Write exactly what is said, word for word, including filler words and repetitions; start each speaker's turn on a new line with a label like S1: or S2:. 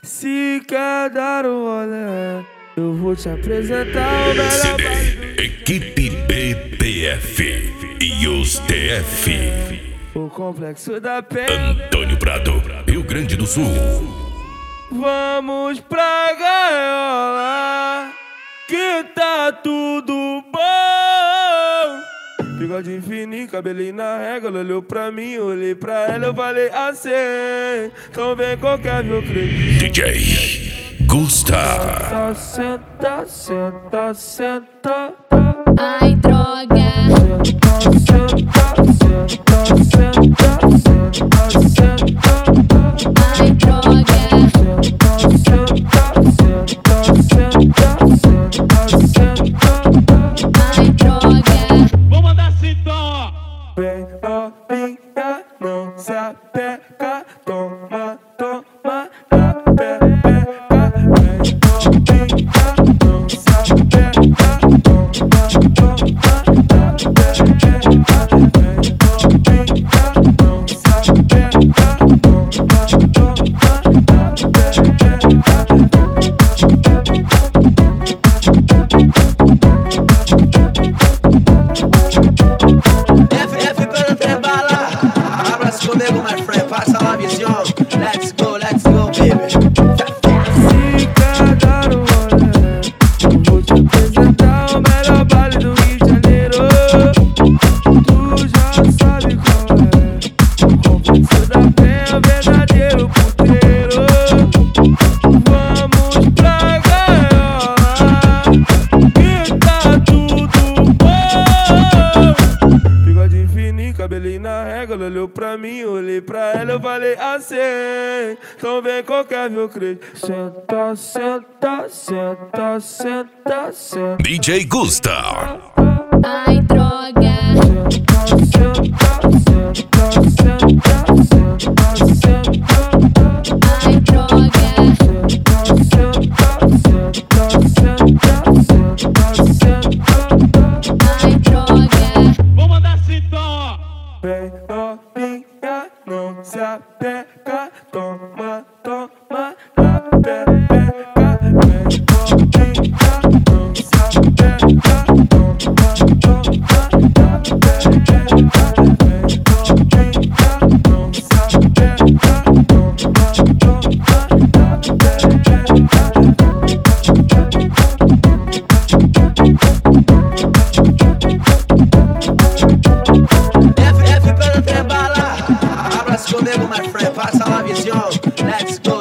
S1: Se quer dar um rolê, eu vou te apresentar o melhor
S2: C D,
S1: baile do...
S2: Equipe B P F e os D F.
S1: O Complexo da Penha.
S2: Antônio Prado, Rio Grande do Sul.
S1: Vamos pra gaiola, que tá tudo bom. Bigode fininho, cabelinho na régua. Ela olhou pra mim, olhei pra ela, eu falei assim: então vem qualquer meu creio.
S2: D J Gusta.
S1: Senta, senta, senta.
S3: Ai, droga.
S1: Senta, senta, senta, senta, senta.
S3: Ai, droga.
S1: Senta, senta, senta, senta, senta.
S3: Ai, droga.
S4: Vou mandar assim então, ó.
S1: Vem novinha, não se apega. Toma, toma, na pepeca. Vem novinha, não se apega. Toma, toma, na pepeca. Vem novinha, não se apega. Toma, toma, na
S5: F, F para trebala. Abraço comigo, my friend. Passa lá, visão. Let's go, let's go, baby.
S1: Se quer dar um rolê, eu vou te apresentar o melhor baile do Rio de Janeiro. Tu já sabe qual é. O Complexo da Penha, o verdadeiro puteiro. Vamos pra gaiola, que tá tudo bom. Bigode fininho, cabelinho na régua. Ela olhou pra mim, olhei pra ela, eu falei assim: então vem qualquer meu creio. Senta, senta, senta, senta, senta.
S2: D J Gusta.
S3: Ai, droga.
S1: Senta, senta, senta, senta, senta.
S3: Ai, droga.
S1: Senta, senta, senta, senta, senta.
S3: Ai, droga.
S4: Vou mandar assim então, ó.
S1: Vem novinha, não se apega. Toma, toma, na pepeca. Vem novinha, não se apega. Toma, toma, na pepeca. Vem novinha, não se apega. Toma, toma, na
S5: F, F para trebala. Abraço comigo, my friend. Passa lá, visão. Let's go.